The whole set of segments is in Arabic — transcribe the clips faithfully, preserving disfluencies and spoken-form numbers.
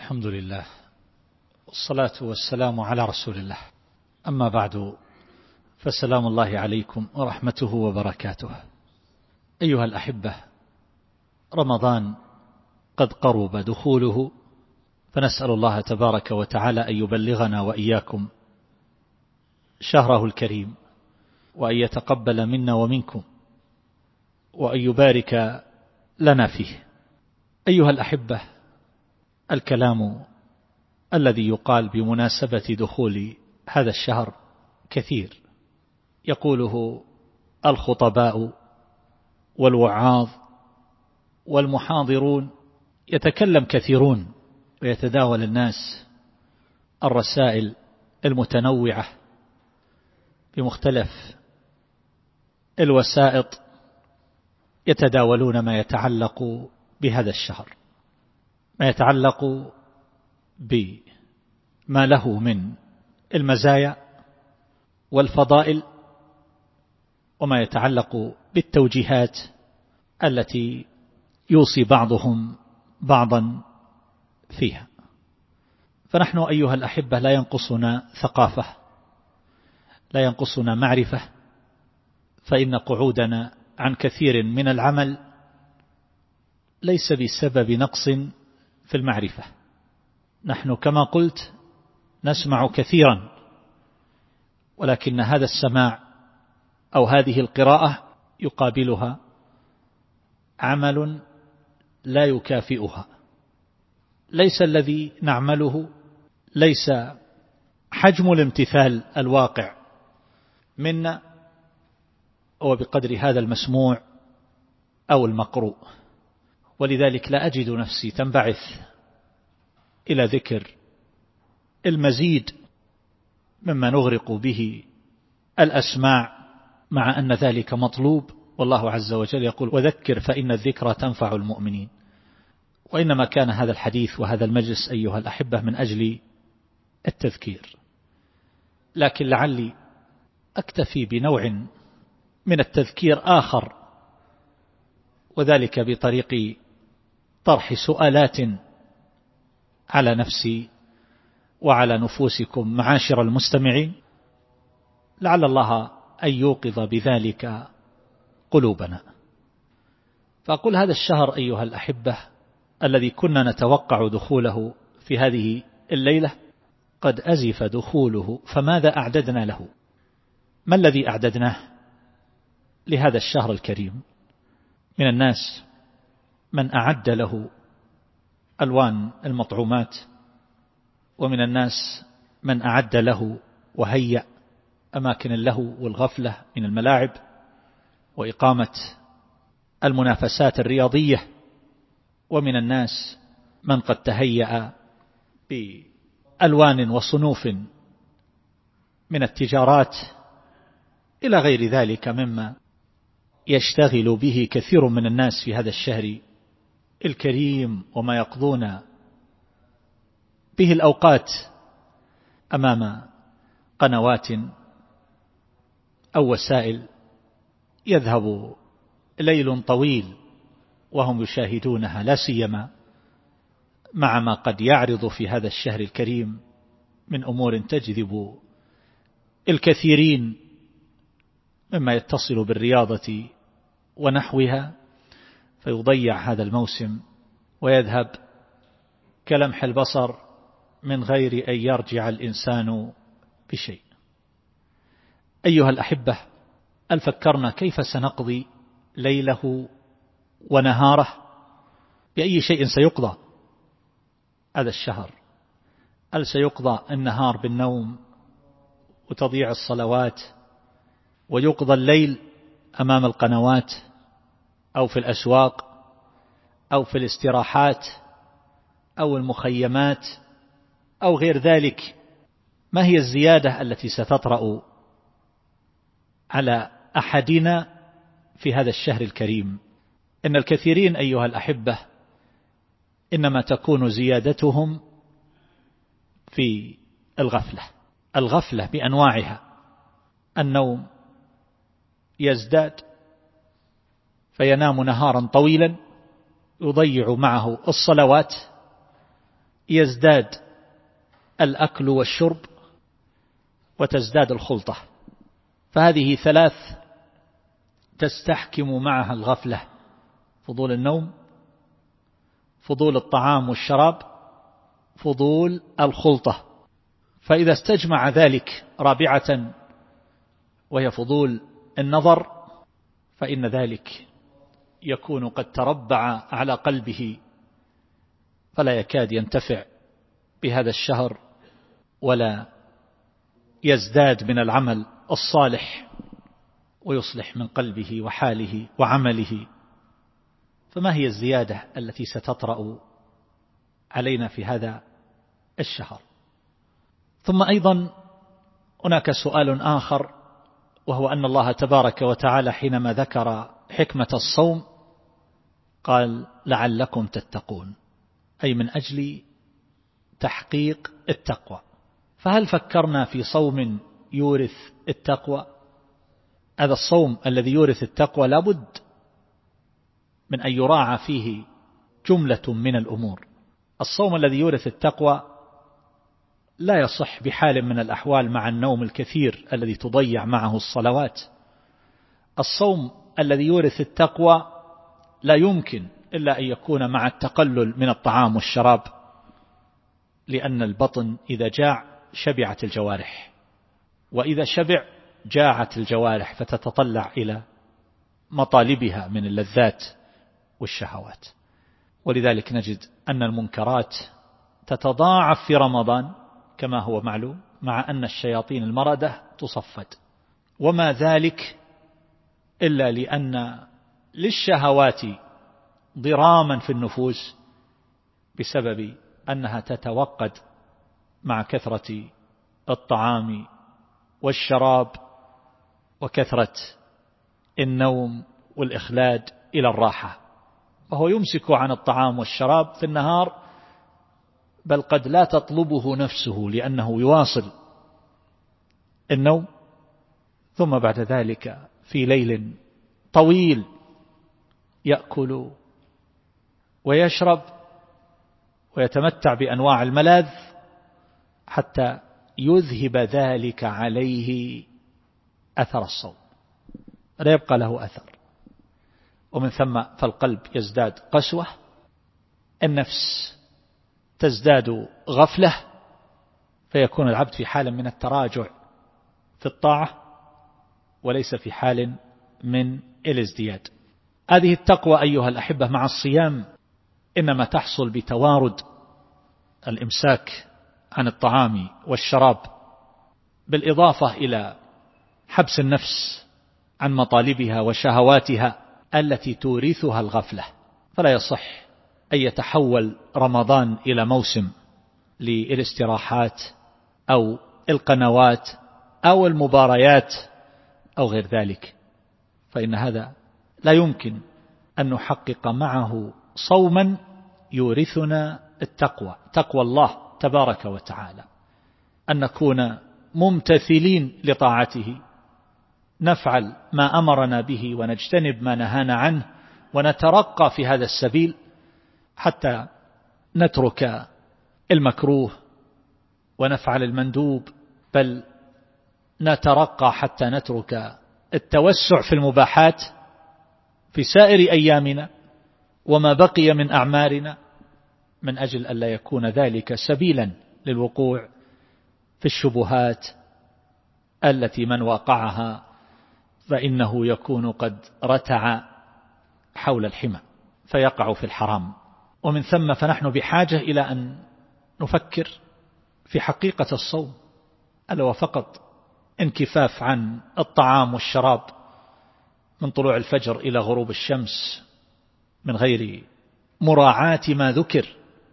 الحمد لله والصلاة والسلام على رسول الله. أما بعد، فسلام الله عليكم ورحمته وبركاته. أيها الأحبة، رمضان قد قرب دخوله، فنسأل الله تبارك وتعالى أن يبلغنا وإياكم شهره الكريم، وأن يتقبل منا ومنكم، وأن يبارك لنا فيه. أيها الأحبة، الكلام الذي يقال بمناسبة دخول هذا الشهر كثير، يقوله الخطباء والوعاظ والمحاضرون، يتكلم كثيرون ويتداول الناس الرسائل المتنوعة بمختلف الوسائط، يتداولون ما يتعلق بهذا الشهر، ما يتعلق بما له من المزايا والفضائل، وما يتعلق بالتوجيهات التي يوصي بعضهم بعضا فيها. فنحن أيها الأحبة لا ينقصنا ثقافة، لا ينقصنا معرفة، فإن قعودنا عن كثير من العمل ليس بسبب نقص في المعرفة. نحن كما قلت نسمع كثيرا، ولكن هذا السماع أو هذه القراءة يقابلها عمل لا يكافئها. ليس الذي نعمله، ليس حجم الامتثال الواقع منا هو بقدر هذا المسموع أو المقروء. ولذلك لا أجد نفسي تنبعث إلى ذكر المزيد مما نغرق به الأسماع، مع أن ذلك مطلوب، والله عز وجل يقول: وذكر فإن الذكرى تنفع المؤمنين. وإنما كان هذا الحديث وهذا المجلس أيها الأحبة من أجل التذكير، لكن لعلي أكتفي بنوع من التذكير آخر، وذلك بطريق طرح سؤالات على نفسي وعلى نفوسكم معاشر المستمعين، لعل الله أن يوقظ بذلك قلوبنا. فأقول هذا الشهر أيها الأحبة الذي كنا نتوقع دخوله في هذه الليلة قد أزف دخوله، فماذا أعددنا له؟ ما الذي أعددناه لهذا الشهر الكريم؟ من الناس من أعد له ألوان المطعومات، ومن الناس من أعد له وهيأ أماكن اللهو والغفلة من الملاعب وإقامة المنافسات الرياضية، ومن الناس من قد تهيأ بألوان وصنوف من التجارات إلى غير ذلك مما يشتغل به كثير من الناس في هذا الشهر الكريم، وما يقضون به الأوقات أمام قنوات أو وسائل يذهب ليل طويل وهم يشاهدونها، لا سيما مع ما قد يعرض في هذا الشهر الكريم من أمور تجذب الكثيرين مما يتصل بالرياضة ونحوها، فيضيع هذا الموسم ويذهب كلمح البصر من غير أن يرجع الإنسان بشيء. أيها الأحبة، هل فكرنا كيف سنقضي ليله ونهاره؟ بأي شيء سيقضى هذا الشهر؟ هل سيقضى النهار بالنوم وتضييع الصلوات، ويقضى الليل أمام القنوات أو في الأسواق أو في الاستراحات أو المخيمات أو غير ذلك؟ ما هي الزيادة التي ستطرأ على أحدنا في هذا الشهر الكريم؟ إن الكثيرين أيها الأحبة إنما تكون زيادتهم في الغفلة، الغفلة بأنواعها. النوم يزداد فينام نهارا طويلا، يضيع معه الصلوات، يزداد الأكل والشرب وتزداد الخلطة، فهذه ثلاث تستحكم معها الغفلة: فضول النوم، فضول الطعام والشراب، فضول الخلطة. فإذا استجمع ذلك رابعة وهي فضول النظر، فإن ذلك يكون قد تربع على قلبه، فلا يكاد ينتفع بهذا الشهر ولا يزداد من العمل الصالح ويصلح من قلبه وحاله وعمله. فما هي الزيادة التي ستطرأ علينا في هذا الشهر؟ ثم أيضا هناك سؤال آخر، وهو أن الله تبارك وتعالى حينما ذكر حكمة الصوم قال: لعلكم تتقون، أي من أجل تحقيق التقوى. فهل فكرنا في صوم يورث التقوى؟ هذا الصوم الذي يورث التقوى لابد من أن يراعى فيه جملة من الأمور. الصوم الذي يورث التقوى لا يصح بحال من الأحوال مع النوم الكثير الذي تضيع معه الصلوات. الصوم الذي يورث التقوى لا يمكن إلا أن يكون مع التقلل من الطعام والشراب، لأن البطن إذا جاع شبعت الجوارح، وإذا شبع جاعت الجوارح فتتطلع إلى مطالبها من اللذات والشهوات. ولذلك نجد أن المنكرات تتضاعف في رمضان كما هو معلوم، مع أن الشياطين المردة تصفد، وما ذلك إلا لأن للشهوات ضراما في النفوس بسبب أنها تتوقد مع كثرة الطعام والشراب وكثرة النوم والإخلاد إلى الراحة، فهو يمسك عن الطعام والشراب في النهار، بل قد لا تطلبه نفسه لأنه يواصل النوم، ثم بعد ذلك في ليل طويل يأكل ويشرب ويتمتع بأنواع الملاذ حتى يذهب ذلك عليه أثر الصوم، لا يبقى له أثر. ومن ثم فالقلب يزداد قسوة، النفس تزداد غفلة، فيكون العبد في حال من التراجع في الطاعة وليس في حال من الازدياد. هذه التقوى أيها الأحبة مع الصيام إنما تحصل بتوارد الإمساك عن الطعام والشراب، بالإضافة إلى حبس النفس عن مطالبها وشهواتها التي تورثها الغفلة. فلا يصح أن يتحول رمضان إلى موسم للاستراحات أو القنوات أو المباريات أو غير ذلك، فإن هذا لا يمكن أن نحقق معه صوما يورثنا التقوى، تقوى الله تبارك وتعالى، أن نكون ممتثلين لطاعته، نفعل ما أمرنا به ونجتنب ما نهانا عنه، ونترقى في هذا السبيل حتى نترك المكروه ونفعل المندوب، بل نترقى حتى نترك التوسع في المباحات في سائر أيامنا وما بقي من أعمارنا، من أجل أن لا يكون ذلك سبيلا للوقوع في الشبهات التي من وقعها فإنه يكون قد رتع حول الحمى فيقع في الحرام. ومن ثم فنحن بحاجة إلى أن نفكر في حقيقة الصوم، ألا وفقط انكفاف عن الطعام والشراب من طلوع الفجر إلى غروب الشمس من غير مراعاة ما ذكر،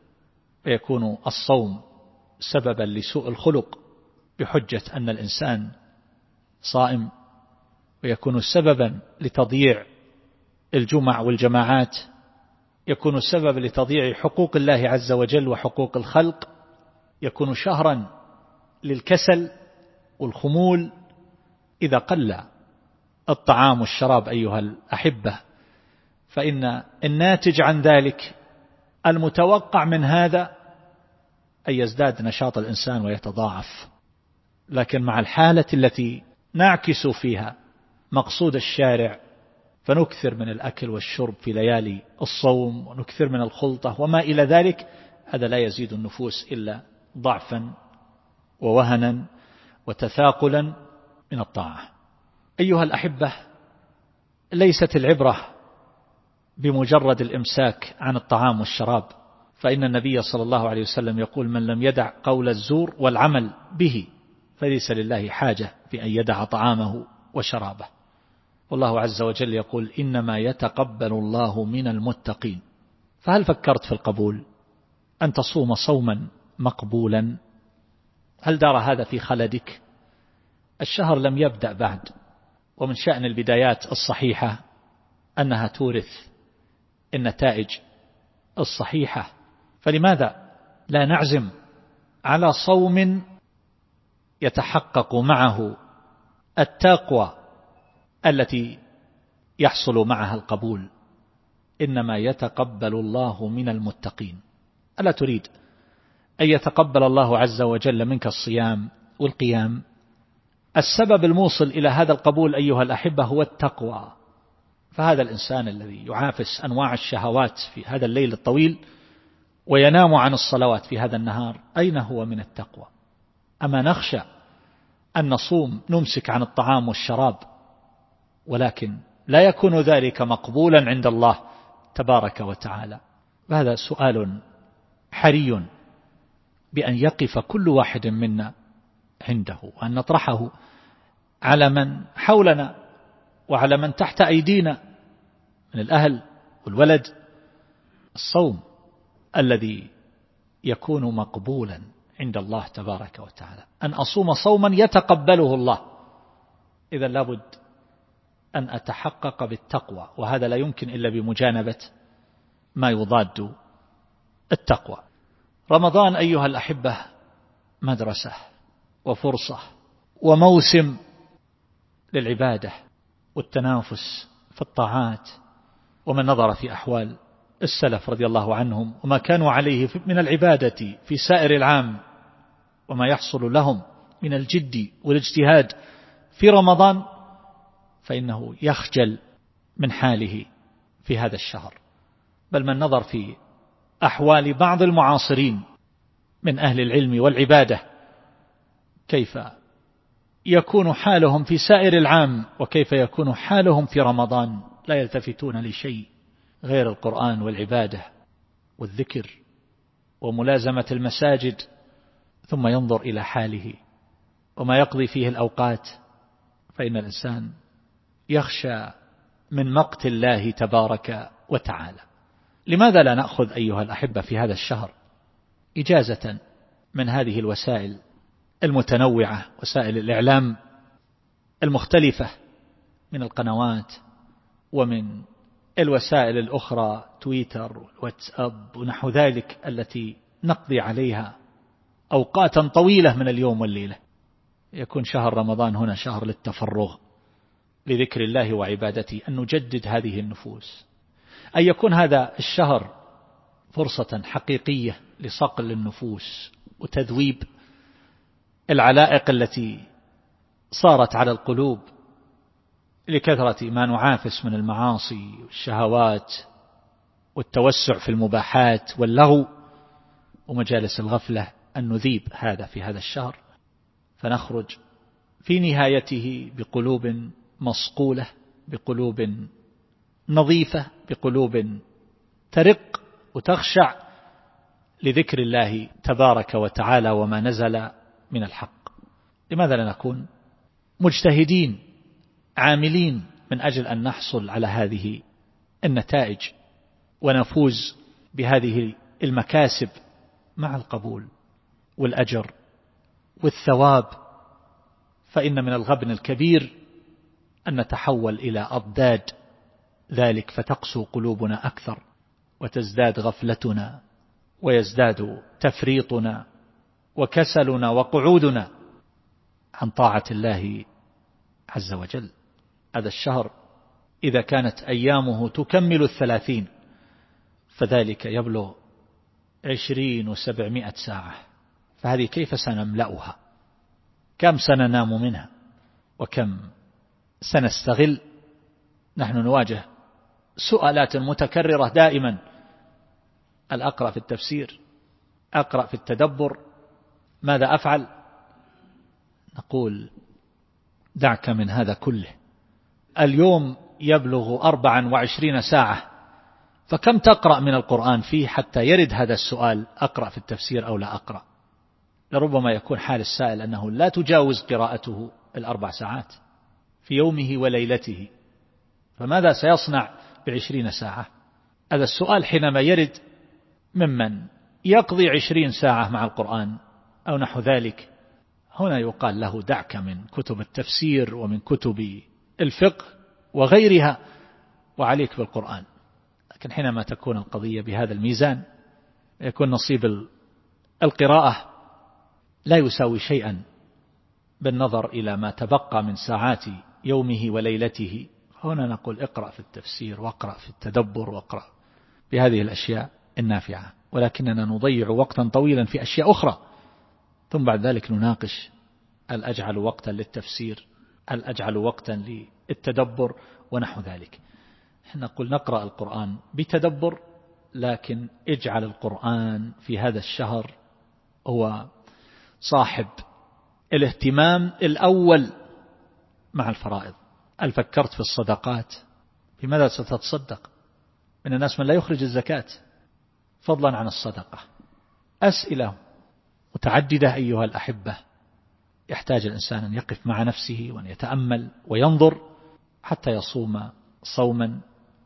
فيكون الصوم سببا لسوء الخلق بحجة أن الإنسان صائم، ويكون سببا لتضييع الجمع والجماعات، يكون سببا لتضييع حقوق الله عز وجل وحقوق الخلق، يكون شهرا للكسل والخمول إذا قل الطعام والشراب أيها الأحبة. فإن الناتج عن ذلك المتوقع من هذا أن يزداد نشاط الإنسان ويتضاعف، لكن مع الحالة التي نعكس فيها مقصود الشارع فنكثر من الأكل والشرب في ليالي الصوم ونكثر من الخلطة وما إلى ذلك، هذا لا يزيد النفوس إلا ضعفا ووهنا وتثاقلا من الطاعة. أيها الأحبة، ليست العبرة بمجرد الإمساك عن الطعام والشراب، فإن النبي صلى الله عليه وسلم يقول: من لم يدع قول الزور والعمل به فليس لله حاجة في أن يدع طعامه وشرابه. والله عز وجل يقول: إنما يتقبل الله من المتقين. فهل فكرت في القبول؟ أن تصوم صوما مقبولا؟ هل دار هذا في خلدك؟ الشهر لم يبدأ بعد، ومن شأن البدايات الصحيحة أنها تورث النتائج الصحيحة، فلماذا لا نعزم على صوم يتحقق معه التقوى التي يحصل معها القبول؟ إنما يتقبل الله من المتقين. ألا تريد أن يتقبل الله عز وجل منك الصيام والقيام؟ السبب الموصل إلى هذا القبول أيها الأحبة هو التقوى. فهذا الإنسان الذي يعافس أنواع الشهوات في هذا الليل الطويل وينام عن الصلوات في هذا النهار، أين هو من التقوى؟ أما نخشى أن نصوم نمسك عن الطعام والشراب ولكن لا يكون ذلك مقبولا عند الله تبارك وتعالى؟ وهذا سؤال حري بأن يقف كل واحد منا عنده، وأن نطرحه على من حولنا وعلى من تحت أيدينا من الأهل والولد. الصوم الذي يكون مقبولا عند الله تبارك وتعالى، أن أصوم صوما يتقبله الله، إذا لابد أن أتحقق بالتقوى، وهذا لا يمكن إلا بمجانبة ما يضاد التقوى. رمضان أيها الأحبة مدرسة وفرصة وموسم للعبادة والتنافس في الطاعات. ومن نظر في أحوال السلف رضي الله عنهم وما كانوا عليه من العبادة في سائر العام وما يحصل لهم من الجد والاجتهاد في رمضان، فإنه يخجل من حاله في هذا الشهر. بل من نظر في أحوال بعض المعاصرين من أهل العلم والعبادة كيف يكون حالهم في سائر العام وكيف يكون حالهم في رمضان، لا يلتفتون لشيء غير القرآن والعبادة والذكر وملازمة المساجد، ثم ينظر إلى حاله وما يقضي فيه الأوقات، فإن الإنسان يخشى من مقت الله تبارك وتعالى. لماذا لا نأخذ أيها الأحبة في هذا الشهر إجازة من هذه الوسائل المتنوعة، وسائل الإعلام المختلفة من القنوات ومن الوسائل الأخرى، تويتر والواتساب ونحو ذلك، التي نقضي عليها أوقاتا طويلة من اليوم والليلة. يكون شهر رمضان هنا شهر للتفرغ لذكر الله وعبادته، أن نجدد هذه النفوس، أن يكون هذا الشهر فرصة حقيقية لصقل النفوس وتذويب العلائق التي صارت على القلوب لكثرة ما نعافس من المعاصي والشهوات والتوسع في المباحات واللغو ومجالس الغفلة، أن نذيب هذا في هذا الشهر، فنخرج في نهايته بقلوب مصقولة، بقلوب نظيفة، بقلوب ترق وتخشع لذكر الله تبارك وتعالى وما نزل من الحق. لماذا لا نكون مجتهدين عاملين من أجل أن نحصل على هذه النتائج ونفوز بهذه المكاسب مع القبول والأجر والثواب؟ فإن من الغبن الكبير أن نتحول إلى أضداد ذلك، فتقسو قلوبنا أكثر وتزداد غفلتنا ويزداد تفريطنا وكسلنا وقعودنا عن طاعة الله عز وجل. هذا الشهر إذا كانت أيامه تكمل الثلاثين فذلك يبلغ عشرين وسبعمائة ساعة فهذه كيف سنملأها؟ كم سننام منها؟ وكم سنستغل؟ نحن نواجه سؤالات متكررة دائما: هل أقرأ في التفسير؟ أقرأ في التدبر؟ ماذا أفعل؟ نقول دعك من هذا كله. اليوم يبلغ أربعا وعشرين ساعة، فكم تقرأ من القرآن فيه حتى يرد هذا السؤال: أقرأ في التفسير أو لا أقرأ؟ لربما يكون حال السائل أنه لا تجاوز قراءته الأربع ساعات في يومه وليلته، فماذا سيصنع بعشرين ساعة؟ هذا السؤال حينما يرد ممن يقضي عشرين ساعة مع القرآن أو نحو ذلك، هنا يقال له دعك من كتب التفسير ومن كتب الفقه وغيرها وعليك بالقرآن. لكن حينما تكون القضية بهذا الميزان، يكون نصيب القراءة لا يساوي شيئا بالنظر إلى ما تبقى من ساعات يومه وليلته. هنا نقول اقرأ في التفسير واقرأ في التدبر واقرأ بهذه الأشياء النافعة، ولكننا نضيع وقتا طويلا في أشياء أخرى، ثم بعد ذلك نناقش: هل أجعل وقتا للتفسير؟ هل أجعل وقتا للتدبر؟ ونحو ذلك. نقول نقرأ القرآن بتدبر، لكن اجعل القرآن في هذا الشهر هو صاحب الاهتمام الأول مع الفرائض. هل فكرت في الصدقات؟ بماذا ستتصدق؟ من الناس من لا يخرج الزكاة فضلا عن الصدقة. أسئلة متعددة أيها الأحبة، يحتاج الإنسان أن يقف مع نفسه وأن يتأمل وينظر حتى يصوم صوما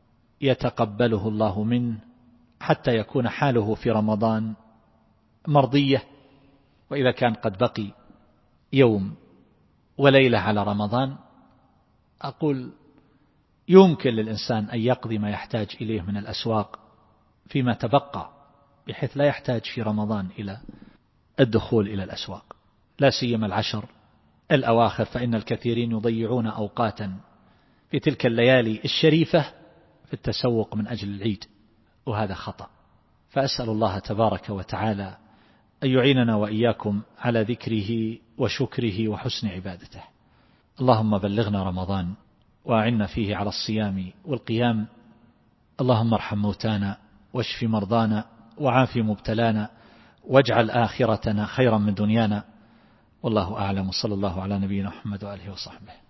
يتقبله الله منه، حتى يكون حاله في رمضان مرضية. وإذا كان قد بقي يوم وليلة على رمضان، أقول يمكن للإنسان أن يقضي ما يحتاج إليه من الأسواق فيما تبقى، بحيث لا يحتاج في رمضان إلى الدخول إلى الأسواق، لا سيما العشر الأواخر، فإن الكثيرين يضيعون أوقاتا في تلك الليالي الشريفة في التسوق من أجل العيد، وهذا خطأ. فأسأل الله تبارك وتعالى أن يعيننا وإياكم على ذكره وشكره وحسن عبادته. اللهم بلغنا رمضان وأعنا فيه على الصيام والقيام. اللهم ارحم موتانا واشف مرضانا وعاف مبتلانا واجعل آخرتنا خيرا من دنيانا. والله أعلم، صلى الله على نبينا محمد وآله وصحبه.